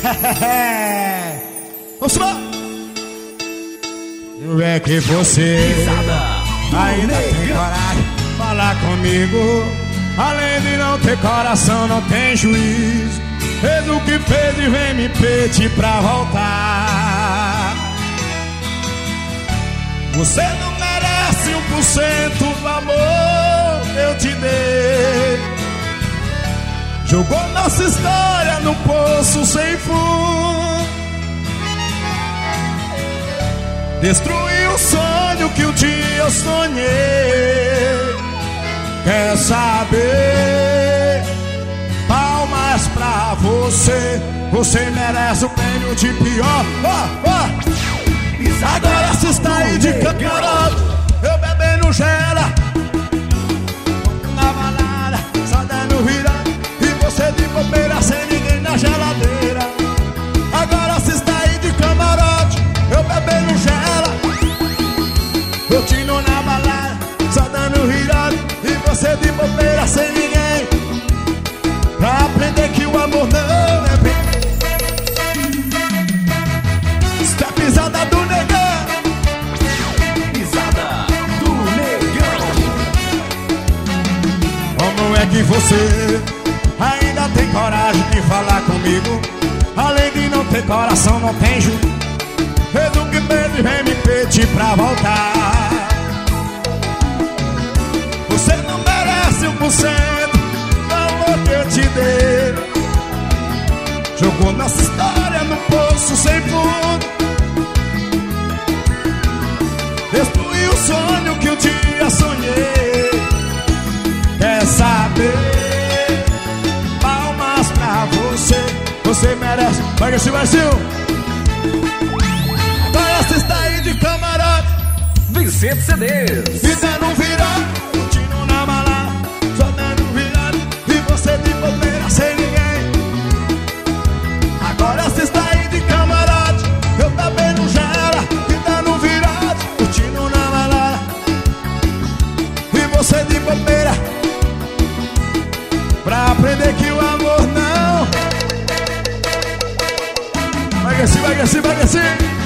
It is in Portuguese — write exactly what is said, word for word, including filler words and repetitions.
Vamos lá. Não é que você ainda tem coragem de falar comigo. Além de não ter coração, não tem juízo. Fez o que fez e vem me pedir pra voltar. Você não merece um por cento do amor que eu te dei. Jogou nossa história no poço sem fundo. Destruiu o sonho que um dia eu sonhei. Quer saber? Palmas pra você. Você merece o prêmio de pior. Oh, oh. Agora se está aí de camarote, eu bebendo gela, na balada, só dando virada, e você de bobeira sem ninguém na geladeira. Agora se está aí de camarote, eu bebendo gela, curtindo na balada, só dando virada, e você de bobeira sem ninguém, pra aprender que o amor não é bem. Isso é pisada do negão. Como é que você ainda tem coragem de falar comigo? Além de não ter coração, não tem juízo. Fez o que fez e vem me pedir pra voltar. Você não merece um por cento do amor que eu te dei. Jogou nossa história no poço sem fundo. Destruiu o sonho que um dia sonhei. Quer saber? Palmas pra você. Você merece. Pega esse Brasil. Agora você está aí de camarote, Vicente C Ds. e dando um virado, curtindo na balada, só dando um virado, e você de bobeira sem ninguém. Agora você está aí de camarote, eu bebendo gela, e dando um virado, curtindo na balada, e você de bobeira, pra aprender que o amor não. Vai que assim, vai que assim, vai que assim.